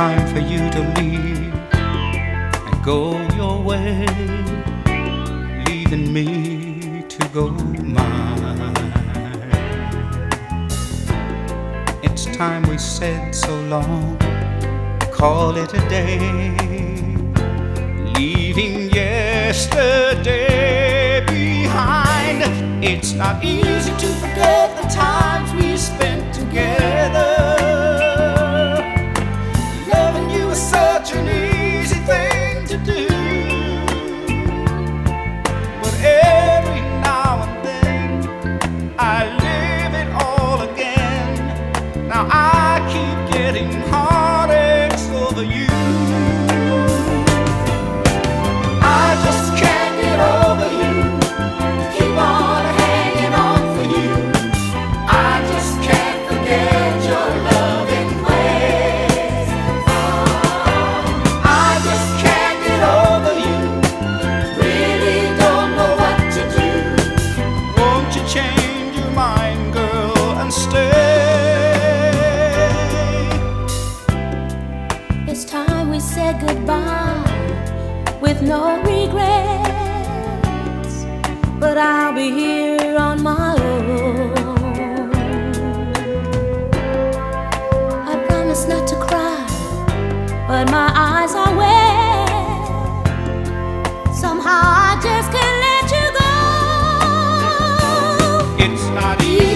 time for you to leave and go your way, leaving me to go mine. It's time we said so long, call it a day, leaving yesterday behind. It's not easy to forget the times we spent together. Loving you is such an easy thing to do, but every now and then I live it all again. Now I keep getting heartaches over you. I just can't get over you. Keep on hanging on for you. I just can't forget your loving ways. I just can't get over you. Really don't know what to do. Won't you change your mind, girl, and stay? It's time we said goodbye with no regrets, but I'll be here on my own. I promise not to cry, but my eyes are wet. Somehow I just can't let you go. It's not easy